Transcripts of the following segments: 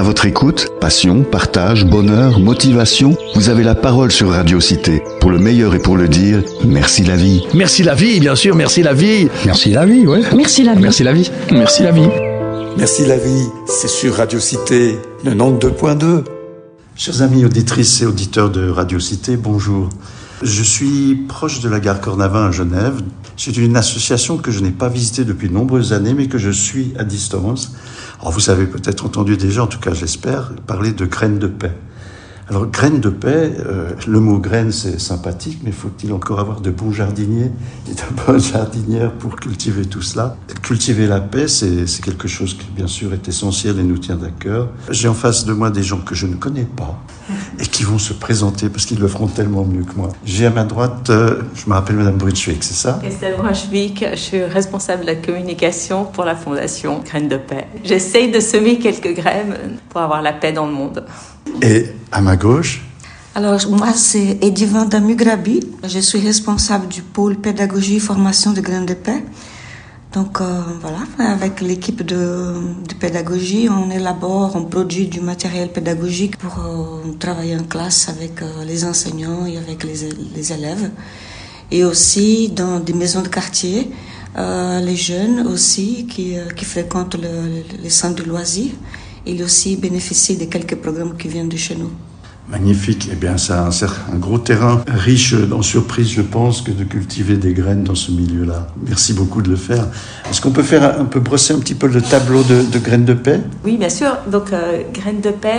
À votre écoute, passion, partage, bonheur, motivation, vous avez la parole sur Radio Cité. Pour le meilleur et pour le dire, merci la vie. Merci la vie, bien sûr, merci la vie. Merci la vie, ouais. Merci la vie. Merci la vie. Merci la vie. Merci la vie, c'est sur Radio Cité 92.2. Chers amis auditrices et auditeurs de Radio Cité, bonjour. Je suis proche de la gare Cornavin à Genève. C'est une association que je n'ai pas visitée depuis de nombreuses années, mais que je suis à distance. Alors vous avez peut-être entendu déjà, en tout cas j'espère, parler de graines de paix. Alors graines de paix, le mot graine c'est sympathique, mais faut-il encore avoir de bons jardiniers et de bonnes jardinières pour cultiver tout cela? Cultiver la paix, c'est quelque chose qui bien sûr est essentiel et nous tient à cœur. J'ai en face de moi des gens que je ne connais pas et qui vont se présenter parce qu'ils le feront tellement mieux que moi. J'ai à ma droite, je me rappelle Madame Brunswick, c'est ça? Estelle Brunswick, je suis responsable de la communication pour la fondation Graines de Paix. J'essaye de semer quelques graines pour avoir la paix dans le monde. Et à ma gauche? Alors, moi, c'est Edivan Damugrabi. Je suis responsable du pôle pédagogie et formation de Graines de Paix. Donc, voilà, avec l'équipe de pédagogie, on produit du matériel pédagogique pour travailler en classe avec les enseignants et avec les élèves. Et aussi dans des maisons de quartier, les jeunes aussi qui fréquentent les centres de loisirs. Ils aussi bénéficient de quelques programmes qui viennent de chez nous. Magnifique. Eh bien, ça a un gros terrain riche en surprises, je pense, que de cultiver des graines dans ce milieu-là. Merci beaucoup de le faire. Est-ce qu'on peut brosser un petit peu le tableau de Graines de Paix? Oui, bien sûr. Donc, Graines de Paix,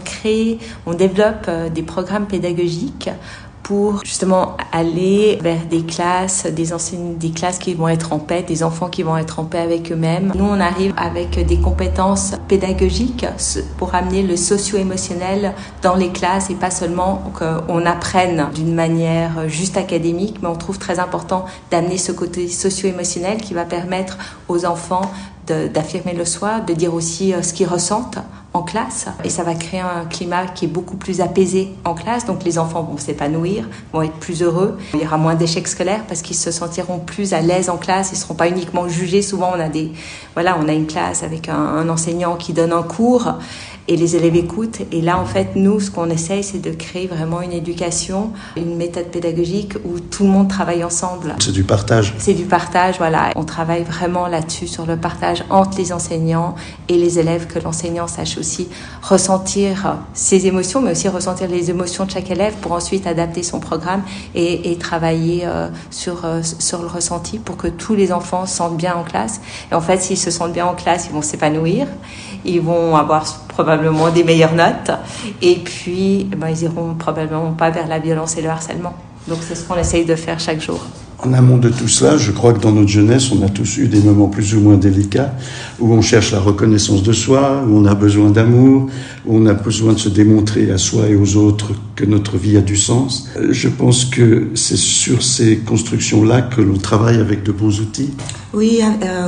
on développe des programmes pédagogiques pour justement aller vers des classes, des classes qui vont être en paix, des enfants qui vont être en paix avec eux-mêmes. Nous, on arrive avec des compétences pédagogiques pour amener le socio-émotionnel dans les classes et pas seulement qu'on apprenne d'une manière juste académique, mais on trouve très important d'amener ce côté socio-émotionnel qui va permettre aux enfants d'affirmer le soi, de dire aussi ce qu'ils ressentent en classe, et ça va créer un climat qui est beaucoup plus apaisé en classe. Donc les enfants vont s'épanouir, vont être plus heureux. Il y aura moins d'échecs scolaires parce qu'ils se sentiront plus à l'aise en classe. Ils ne seront pas uniquement jugés. Souvent on a une classe avec un enseignant qui donne un cours et les élèves écoutent. Et là, en fait, nous, ce qu'on essaye, c'est de créer vraiment une éducation, une méthode pédagogique où tout le monde travaille ensemble. C'est du partage. C'est du partage, voilà. On travaille vraiment là-dessus, sur le partage entre les enseignants et les élèves, que l'enseignant sache aussi ressentir ses émotions, mais aussi ressentir les émotions de chaque élève pour ensuite adapter son programme et travailler sur le ressenti pour que tous les enfants se sentent bien en classe. Et en fait, s'ils se sentent bien en classe, ils vont s'épanouir, ils vont avoir probablement des meilleures notes, et puis ils iront probablement pas vers la violence et le harcèlement. Donc c'est ce qu'on essaye de faire chaque jour. En amont de tout cela, je crois que dans notre jeunesse, on a tous eu des moments plus ou moins délicats, où on cherche la reconnaissance de soi, où on a besoin d'amour, où on a besoin de se démontrer à soi et aux autres que notre vie a du sens. Je pense que c'est sur ces constructions-là que l'on travaille avec de bons outils. Oui,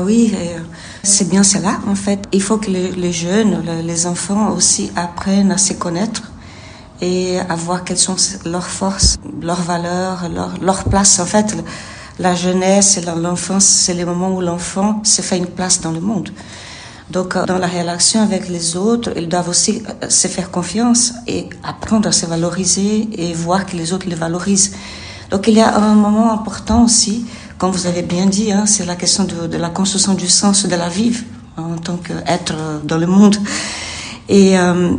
c'est bien cela, en fait. Il faut que les jeunes, les enfants aussi apprennent à se connaître et à voir quelles sont leurs forces, leurs valeurs, leur place. En fait, la jeunesse et l'enfance, c'est les moments où l'enfant se fait une place dans le monde. Donc, dans la relation avec les autres, ils doivent aussi se faire confiance et apprendre à se valoriser et voir que les autres les valorisent. Donc, il y a un moment important aussi, comme vous avez bien dit, c'est la question de la construction du sens de la vie en tant qu'être dans le monde. Et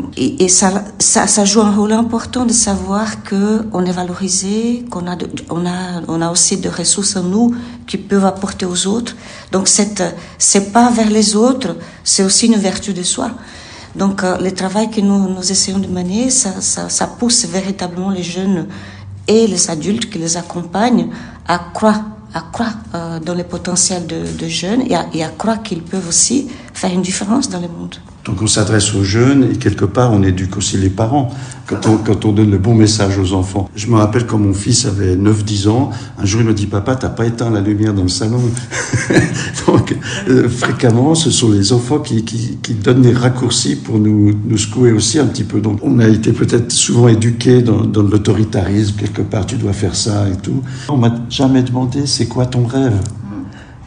ça joue un rôle important de savoir que on est valorisé, qu'on on a aussi des ressources en nous qui peuvent apporter aux autres. Donc c'est pas vers les autres, c'est aussi une vertu de soi. Donc le travail que nous essayons de mener, ça pousse véritablement les jeunes et les adultes qui les accompagnent à croire dans le potentiel de jeunes et à croire qu'ils peuvent aussi faire une différence dans le monde. Donc on s'adresse aux jeunes et quelque part on éduque aussi les parents quand on donne le bon message aux enfants. Je me rappelle quand mon fils avait 9-10 ans, un jour il me dit « Papa, t'as pas éteint la lumière dans le salon ?» Donc fréquemment ce sont les enfants qui donnent des raccourcis pour nous secouer aussi un petit peu. Donc on a été peut-être souvent éduqués dans l'autoritarisme, quelque part tu dois faire ça et tout. On m'a jamais demandé c'est quoi ton rêve.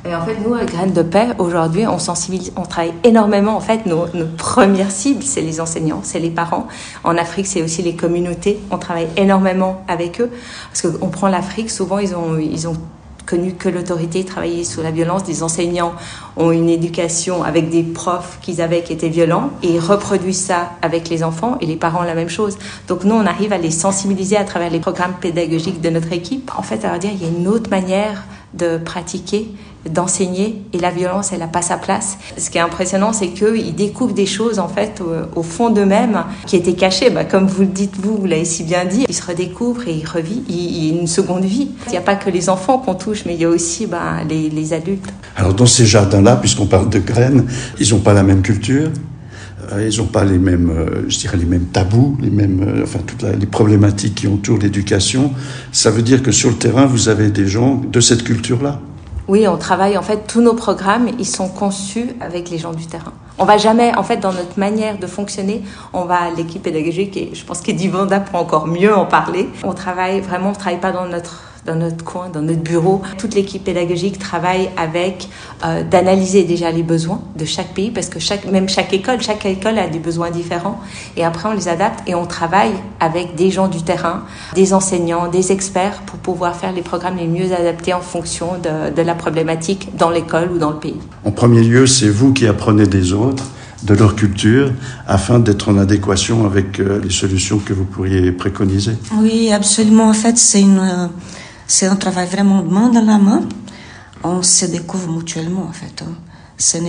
Et en fait, nous, à Graines de Paix, aujourd'hui, on sensibilise, on travaille énormément. En fait, nos premières cibles, c'est les enseignants, c'est les parents. En Afrique, c'est aussi les communautés. On travaille énormément avec eux. Parce qu'on prend l'Afrique, souvent, ils ont connu que l'autorité, travailler sous la violence. Des enseignants ont une éducation avec des profs qu'ils avaient qui étaient violents et ils reproduisent ça avec les enfants et les parents la même chose. Donc nous, on arrive à les sensibiliser à travers les programmes pédagogiques de notre équipe. En fait, à leur dire, il y a une autre manière de pratiquer, d'enseigner, et la violence, elle n'a pas sa place. Ce qui est impressionnant, c'est qu'ils découvrent des choses, en fait, au fond d'eux-mêmes, qui étaient cachées. Comme vous le dites, vous l'avez si bien dit, ils se redécouvrent et ils revivent, il y a une seconde vie. Il n'y a pas que les enfants qu'on touche, mais il y a aussi les adultes. Alors dans ces jardins-là, puisqu'on parle de graines, ils n'ont pas la même culture. Ils n'ont pas les mêmes, les mêmes tabous, toutes les problématiques qui entourent l'éducation. Ça veut dire que sur le terrain, vous avez des gens de cette culture-là. Oui, on travaille, en fait, tous nos programmes, ils sont conçus avec les gens du terrain. On va jamais, en fait, dans notre manière de fonctionner, on va à l'équipe pédagogique, et je pense qu'Edivanda pourra encore mieux en parler. On travaille pas dans notre coin, dans notre bureau. Toute l'équipe pédagogique travaille avec d'analyser déjà les besoins de chaque pays, parce que chaque école a des besoins différents. Et après, on les adapte et on travaille avec des gens du terrain, des enseignants, des experts pour pouvoir faire les programmes les mieux adaptés en fonction de la problématique dans l'école ou dans le pays. En premier lieu, c'est vous qui apprenez des autres, de leur culture, afin d'être en adéquation avec les solutions que vous pourriez préconiser. Oui, absolument. En fait, c'est un travail vraiment main dans la main. On se découvre mutuellement, en fait. C'est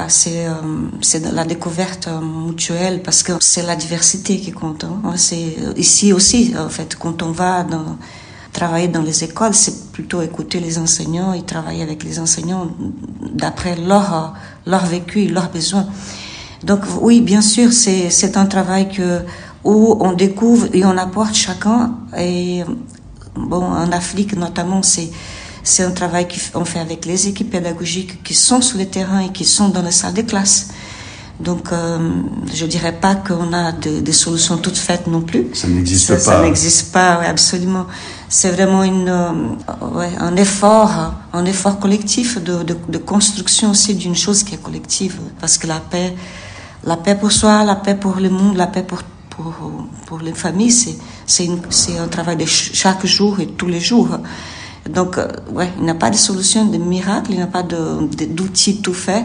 de la découverte mutuelle, parce que c'est la diversité qui compte. C'est ici aussi, en fait, quand on va travailler dans les écoles, c'est plutôt écouter les enseignants et travailler avec les enseignants d'après leur vécu et leurs besoins. Donc oui, bien sûr, c'est un travail où on découvre et on apporte chacun. Et en Afrique notamment, c'est un travail qu'on fait avec les équipes pédagogiques qui sont sur le terrain et qui sont dans les salles de classe. Donc, je dirais pas qu'on a des solutions toutes faites non plus. Ça n'existe pas. Ça n'existe pas, oui, absolument. C'est vraiment un effort collectif de construction aussi d'une chose qui est collective. Parce que la paix pour soi, la paix pour le monde, la paix pour les familles, c'est un travail de chaque jour et tous les jours. Donc, il n'y a pas de solution de miracle, il n'y a pas d'outils tout fait.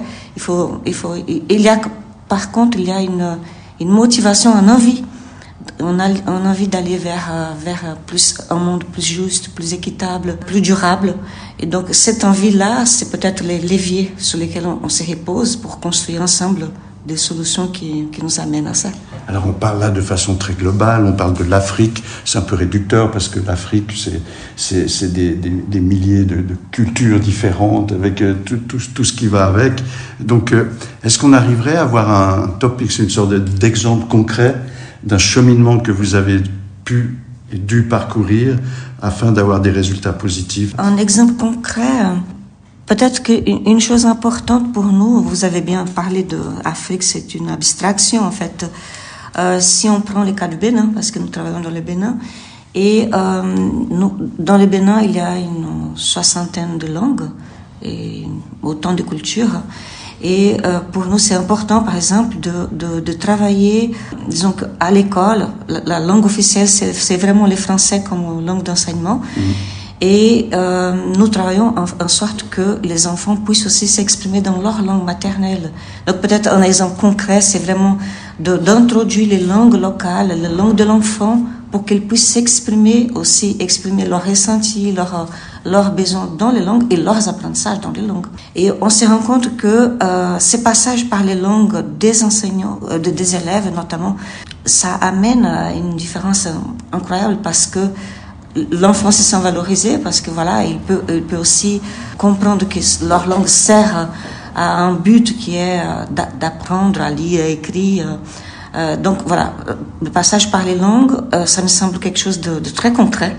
Par contre, il y a une motivation, une envie. On a envie d'aller vers un monde plus juste, plus équitable, plus durable. Et donc, cette envie-là, c'est peut-être les leviers sur lesquels on se repose pour construire ensemble des solutions qui nous amènent à ça. Alors on parle là de façon très globale, on parle de l'Afrique, c'est un peu réducteur parce que l'Afrique c'est des milliers de cultures différentes avec tout ce qui va avec. Donc est-ce qu'on arriverait à avoir un topic, une sorte d'exemple concret d'un cheminement que vous avez pu et dû parcourir afin d'avoir des résultats positifs? Un exemple concret, peut-être qu'une chose importante pour nous, vous avez bien parlé de l'Afrique, c'est une abstraction en fait. Si on prend le cas du Bénin, parce que nous travaillons dans le Bénin, et dans le Bénin, il y a une 60aine de langues et autant de cultures. Et pour nous, c'est important, par exemple, de travailler, disons qu'à l'école, la langue officielle, c'est vraiment le français comme langue d'enseignement. Et nous travaillons en sorte que les enfants puissent aussi s'exprimer dans leur langue maternelle. Donc peut-être un exemple concret, c'est vraiment d'introduire les langues locales, les langues de l'enfant, pour qu'ils puissent s'exprimer aussi, exprimer leurs ressentis, leurs besoins dans les langues et leurs apprentissages dans les langues. Et on se rend compte que ces passages par les langues des enseignants, des élèves notamment, ça amène à une différence incroyable parce que l'enfant se sent valorisé parce que il peut aussi comprendre que leur langue sert à un but qui est d'apprendre à lire, à écrire. Donc le passage par les langues, ça me semble quelque chose de très concret,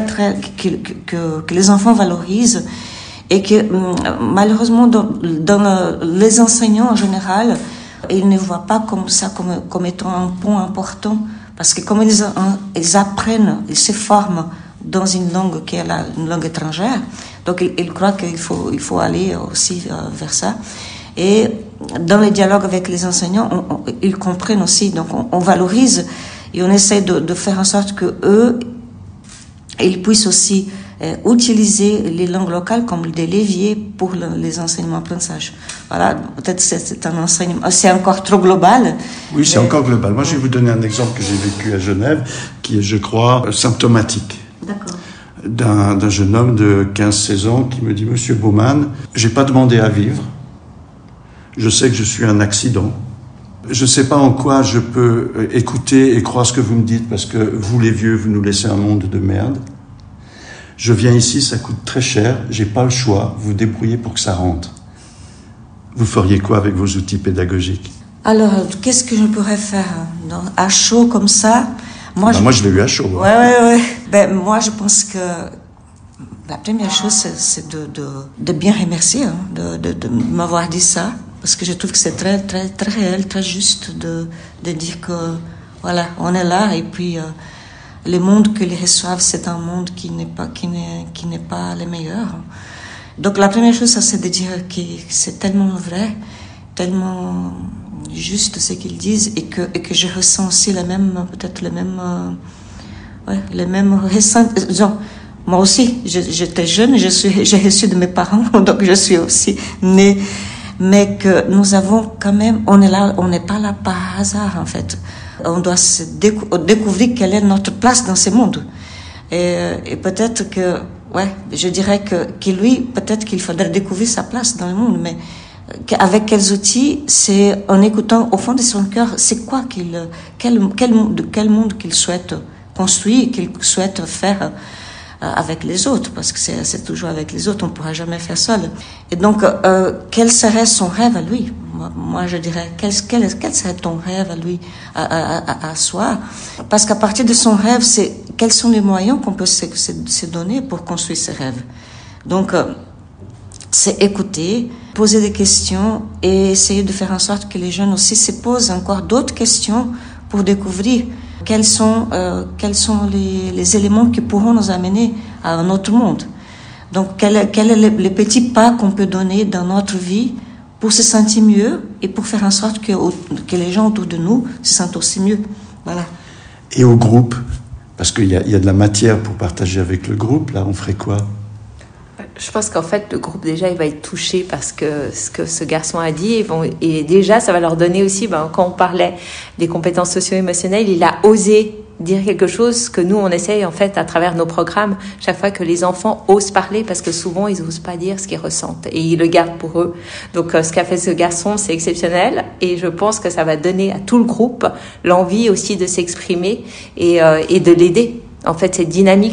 que les enfants valorisent et que malheureusement dans les enseignants en général, ils ne voient pas comme ça comme étant un point important. Parce que comme ils apprennent, ils se forment dans une langue qui est une langue étrangère, Donc il croit qu'il faut aller aussi vers ça. Et dans les dialogues avec les enseignants, ils comprennent aussi. Donc on valorise et on essaie de faire en sorte que eux, ils puissent aussi utiliser les langues locales comme des leviers pour les enseignements apprentissage. Voilà, peut-être c'est un enseignement, c'est encore trop global. Oui, c'est encore global. Moi, je vais vous donner un exemple que j'ai vécu à Genève, qui est, je crois, symptomatique. D'accord. D'un jeune homme de 15-16 ans qui me dit « Monsieur Baumann, j'ai pas demandé à vivre. Je sais que je suis un accident. Je sais pas en quoi je peux écouter et croire ce que vous me dites parce que vous, les vieux, vous nous laissez un monde de merde. Je viens ici, ça coûte très cher, j'ai pas le choix, vous débrouillez pour que ça rentre. Vous feriez quoi avec vos outils pédagogiques ?» Alors, qu'est-ce que je pourrais faire à chaud comme ça? Moi, je l'ai eu à chaud. Ouais. Ben, moi, je pense que la première chose, c'est de bien remercier, de m'avoir dit ça, parce que je trouve que c'est très, très, très réel, très juste de dire que, voilà, on est là et puis le monde que les reçoivent, c'est un monde qui n'est pas le meilleur. Donc la première chose, ça, c'est de dire que c'est tellement vrai, tellement juste ce qu'ils disent et que je ressens aussi le même ressent. Genre, moi aussi, j'étais jeune, j'ai reçu de mes parents, donc je suis aussi née. Mais que nous avons quand même, on est là, on n'est pas là par hasard en fait. On doit se découvrir quelle est notre place dans ce monde. Et peut-être que, je dirais que lui, peut-être qu'il faudrait découvrir sa place dans le monde, mais avec quels outils, c'est en écoutant au fond de son cœur, c'est quoi quel monde qu'il souhaite construire, qu'il souhaite faire avec les autres, parce que c'est toujours avec les autres, on ne pourra jamais faire seul. Et donc, quel serait son rêve à lui? Moi, je dirais, quel serait ton rêve à lui, à soi? Parce qu'à partir de son rêve, quels sont les moyens qu'on peut se donner pour construire ses rêves? Donc, c'est écouter, poser des questions et essayer de faire en sorte que les jeunes aussi se posent encore d'autres questions pour découvrir quels sont les éléments qui pourront nous amener à un autre monde. Donc, quel est les petits pas qu'on peut donner dans notre vie pour se sentir mieux et pour faire en sorte que les gens autour de nous se sentent aussi mieux. Voilà. Et au groupe, parce qu'il y a de la matière pour partager avec le groupe, là, on ferait quoi? Je pense qu'en fait, le groupe, déjà, il va être touché parce que ce que ce garçon a dit. Et déjà, ça va leur donner aussi, quand on parlait des compétences socio-émotionnelles, il a osé dire quelque chose que nous, on essaye, en fait, à travers nos programmes, chaque fois que les enfants osent parler, parce que souvent, ils n'osent pas dire ce qu'ils ressentent. Et ils le gardent pour eux. Donc, ce qu'a fait ce garçon, c'est exceptionnel. Et je pense que ça va donner à tout le groupe l'envie aussi de s'exprimer et de l'aider. En fait, cette dynamique,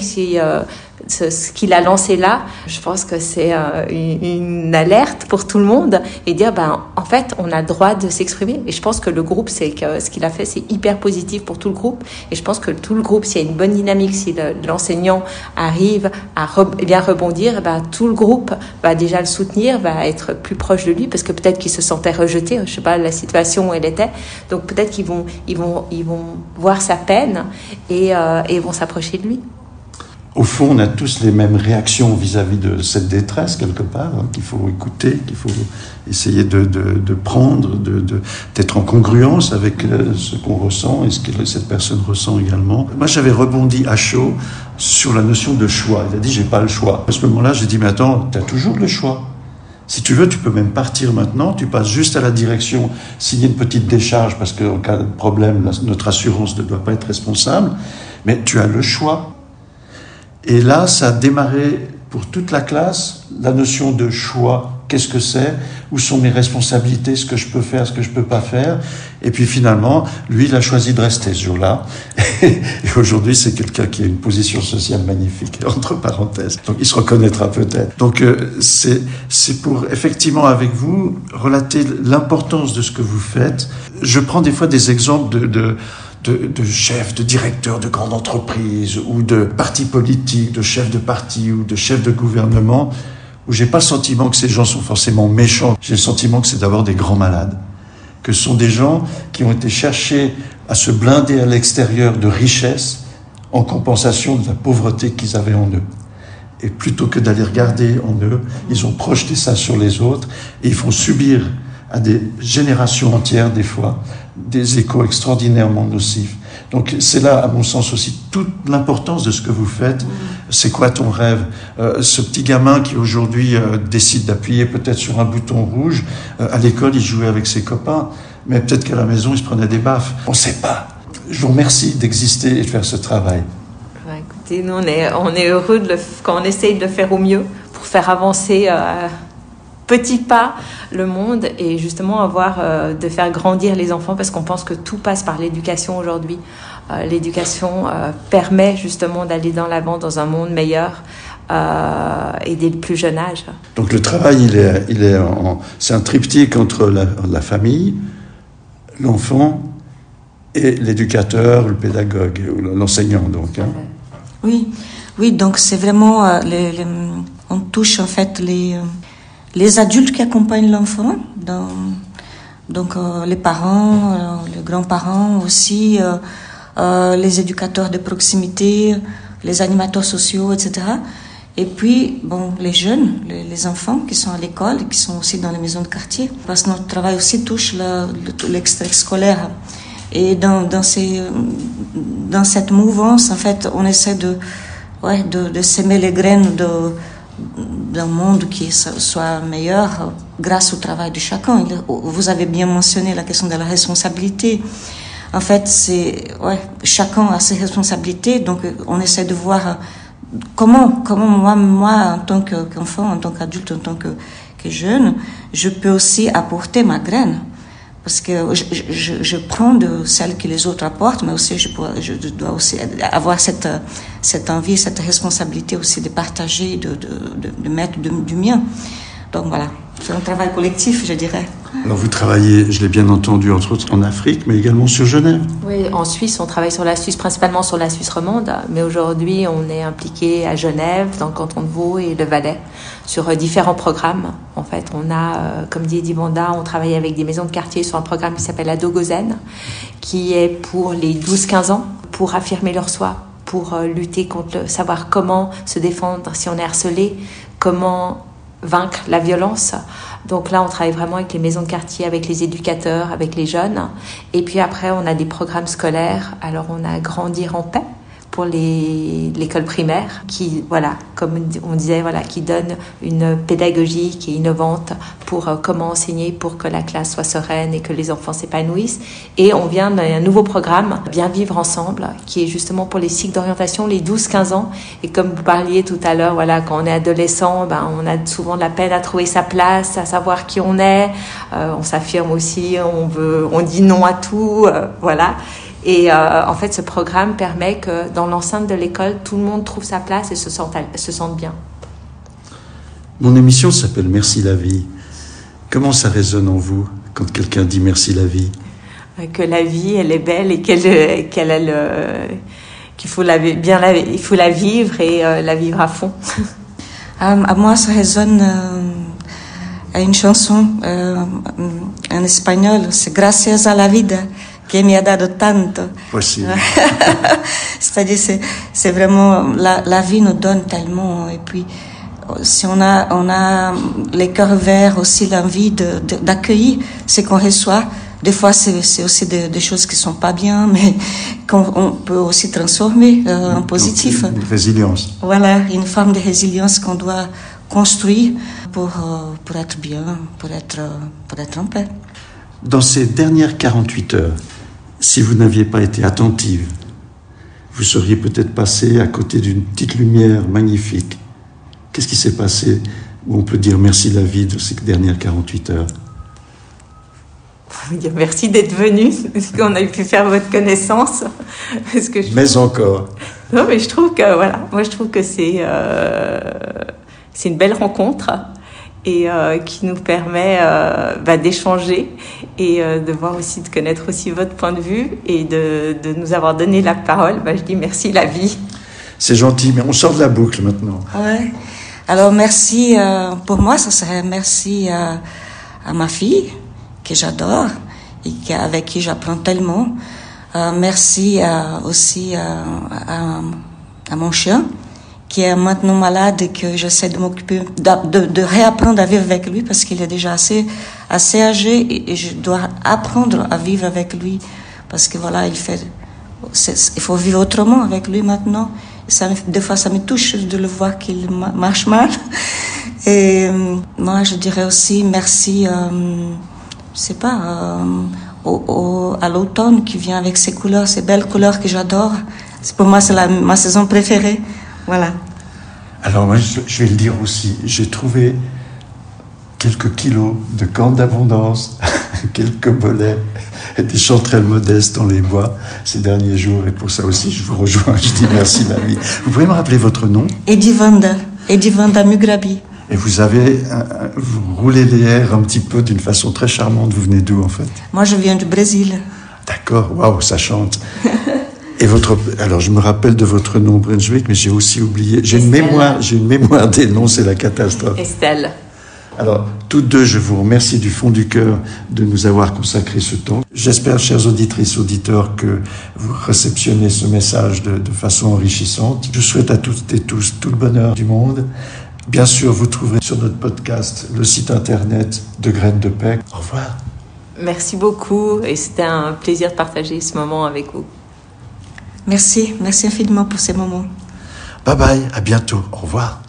ce qu'il a lancé là, je pense que c'est une alerte pour tout le monde et dire, en fait, on a le droit de s'exprimer. Et je pense que le groupe, ce qu'il a fait, c'est hyper positif pour tout le groupe. Et je pense que tout le groupe, s'il y a une bonne dynamique, si l'enseignant arrive à bien rebondir, tout le groupe va déjà le soutenir, va être plus proche de lui, parce que peut-être qu'il se sentait rejeté, je sais pas la situation où elle était. Donc peut-être qu'ils vont voir sa peine et vont s'approcher de lui. Au fond, on a tous les mêmes réactions vis-à-vis de cette détresse, quelque part, qu'il faut écouter, qu'il faut essayer de prendre, d'être en congruence avec ce qu'on ressent et ce que cette personne ressent également. Moi, j'avais rebondi à chaud sur la notion de choix. Il a dit, j'ai pas le choix. À ce moment-là, j'ai dit, mais attends, t'as toujours le choix. Si tu veux, tu peux même partir maintenant, tu passes juste à la direction, signer une petite décharge, parce qu'en cas de problème, notre assurance ne doit pas être responsable, mais tu as le choix. Et là, ça a démarré pour toute la classe, la notion de choix, qu'est-ce que c'est, où sont mes responsabilités, ce que je peux faire, ce que je peux pas faire. Et puis finalement, lui, il a choisi de rester ce jour-là. Et aujourd'hui, c'est quelqu'un qui a une position sociale magnifique, entre parenthèses. Donc il se reconnaîtra peut-être. Donc c'est pour, effectivement, avec vous, relater l'importance de ce que vous faites. Je prends des fois des exemples de chefs, de directeurs de grandes entreprises ou de partis politiques, de chefs de parti ou de chefs de gouvernement, où j'ai pas le sentiment que ces gens sont forcément méchants. J'ai le sentiment que c'est d'abord des grands malades, que ce sont des gens qui ont été cherchés à se blinder à l'extérieur de richesses en compensation de la pauvreté qu'ils avaient en eux. Et plutôt que d'aller regarder en eux, ils ont projeté ça sur les autres et ils font subir à des générations entières, des fois, des échos extraordinairement nocifs. Donc c'est là, à mon sens aussi, toute l'importance de ce que vous faites. C'est quoi ton rêve ? Ce petit gamin qui aujourd'hui décide d'appuyer peut-être sur un bouton rouge, à l'école il jouait avec ses copains, mais peut-être qu'à la maison il se prenait des baffes. On ne sait pas. Je vous remercie d'exister et de faire ce travail. Écoutez, nous on est heureux quand on essaye de le faire au mieux pour faire avancer petit pas le monde et justement de faire grandir les enfants, parce qu'on pense que tout passe par l'éducation aujourd'hui. L'éducation permet justement d'aller dans l'avant dans un monde meilleur et dès le plus jeune âge. Donc le travail, c'est un triptyque entre la famille, l'enfant et l'éducateur, le pédagogue, l'enseignant donc. Hein. Oui, donc c'est vraiment on touche en fait les adultes qui accompagnent l'enfant, donc les parents, les grands-parents aussi, les éducateurs de proximité, les animateurs sociaux, etc. Et puis, les jeunes, les enfants qui sont à l'école et qui sont aussi dans les maisons de quartier, parce que notre travail aussi touche l'extrascolaire. Et dans cette mouvance, en fait, on essaie de s'aimer les graines d'un monde qui soit meilleur grâce au travail de chacun. Vous avez bien mentionné la question de la responsabilité. En fait, chacun a ses responsabilités, donc on essaie de voir comment moi en tant qu'enfant, en tant qu'adulte, en tant que jeune, je peux aussi apporter ma graine. Parce que je prends de celle que les autres apportent, mais aussi je dois aussi avoir cette envie, cette responsabilité aussi de partager, de mettre du mien. Donc voilà, c'est un travail collectif, je dirais. Alors vous travaillez, je l'ai bien entendu, entre autres en Afrique, mais également sur Genève. Oui, en Suisse, on travaille sur la Suisse, principalement sur la Suisse romande, mais aujourd'hui, on est impliqué à Genève, dans le canton de Vaud et le Valais, sur différents programmes. En fait, on a, comme dit Eddy Banda, on travaille avec des maisons de quartier sur un programme qui s'appelle Adogozen, qui est pour les 12-15 ans, pour affirmer leur soi, pour lutter contre savoir comment se défendre si on est harcelé, comment vaincre la violence. Donc là, on travaille vraiment avec les maisons de quartier, avec les éducateurs, avec les jeunes. Et puis après, on a des programmes scolaires. Alors, on a Grandir en paix pour l'école primaire, qui, comme on disait, qui donne une pédagogie qui est innovante pour comment enseigner pour que la classe soit sereine et que les enfants s'épanouissent. Et on vient d'un nouveau programme, Bien vivre ensemble, qui est justement pour les cycles d'orientation, les 12-15 ans. Et comme vous parliez tout à l'heure, quand on est adolescent, on a souvent de la peine à trouver sa place, à savoir qui on est. On s'affirme aussi, on dit non à tout, Et en fait, ce programme permet que dans l'enceinte de l'école, tout le monde trouve sa place et se sente bien. Mon émission s'appelle Merci la vie. Comment ça résonne en vous quand quelqu'un dit merci la vie ? Que la vie, elle est belle et qu'il faut il faut la vivre et la vivre à fond. À moi, ça résonne à une chanson en espagnol, c'est Gracias a la vida que me ha dado tanto. Possible. C'est-à-dire, c'est vraiment la vie nous donne tellement, et puis si on a les cœurs verts, aussi l'envie d'accueillir ce qu'on reçoit. Des fois, c'est aussi des choses qui sont pas bien, mais qu'on peut aussi transformer en positif. Une résilience. Voilà, une forme de résilience qu'on doit construire pour être bien, pour être en paix. Dans ces dernières 48 heures, si vous n'aviez pas été attentive, vous seriez peut-être passé à côté d'une petite lumière magnifique. Qu'est-ce qui s'est passé où on peut dire merci la vie de ces dernières 48 heures ? On peut dire merci d'être venu, parce qu'on a pu faire votre connaissance. Mais encore. Non, mais je trouve que, moi je trouve que c'est une belle rencontre. Et qui nous permet d'échanger et de voir aussi, de connaître aussi votre point de vue et de nous avoir donné la parole. Je dis merci la vie. C'est gentil, mais on sort de la boucle maintenant. Ouais. Alors merci, pour moi ça serait merci à ma fille que j'adore et avec qui j'apprends tellement. Merci aussi à mon chien qui est maintenant malade et que j'essaie de m'occuper, de réapprendre à vivre avec lui parce qu'il est déjà assez âgé et je dois apprendre à vivre avec lui parce que voilà, il faut vivre autrement avec lui maintenant. Des fois, ça me touche de le voir qu'il marche mal. Et moi, je dirais aussi merci, je sais pas, à l'automne qui vient avec ses couleurs, ces belles couleurs que j'adore. Pour moi, c'est ma saison préférée. Voilà. Alors moi, je vais le dire aussi, j'ai trouvé quelques kilos de cornes d'abondance, quelques bolets et des chanterelles modestes dans les bois ces derniers jours. Et pour ça aussi, je vous rejoins. Je dis merci, ma vie. Vous pouvez me rappeler votre nom? Edivanda Mugrabi. Et vous roulez les airs un petit peu d'une façon très charmante. Vous venez d'où, en fait? Moi, je viens du Brésil. D'accord, waouh, ça chante. Et alors je me rappelle de votre nom, Brunswick, mais j'ai aussi oublié. J'ai une mémoire des noms, c'est la catastrophe. Estelle. Alors, toutes deux, je vous remercie du fond du cœur de nous avoir consacré ce temps. J'espère, chères auditrices, auditeurs, que vous réceptionnez ce message de façon enrichissante. Je souhaite à toutes et tous tout le bonheur du monde. Bien sûr, vous trouverez sur notre podcast le site internet de Graines de Paix. Au revoir. Merci beaucoup et c'était un plaisir de partager ce moment avec vous. Merci infiniment pour ces moments. Bye bye, à bientôt, au revoir.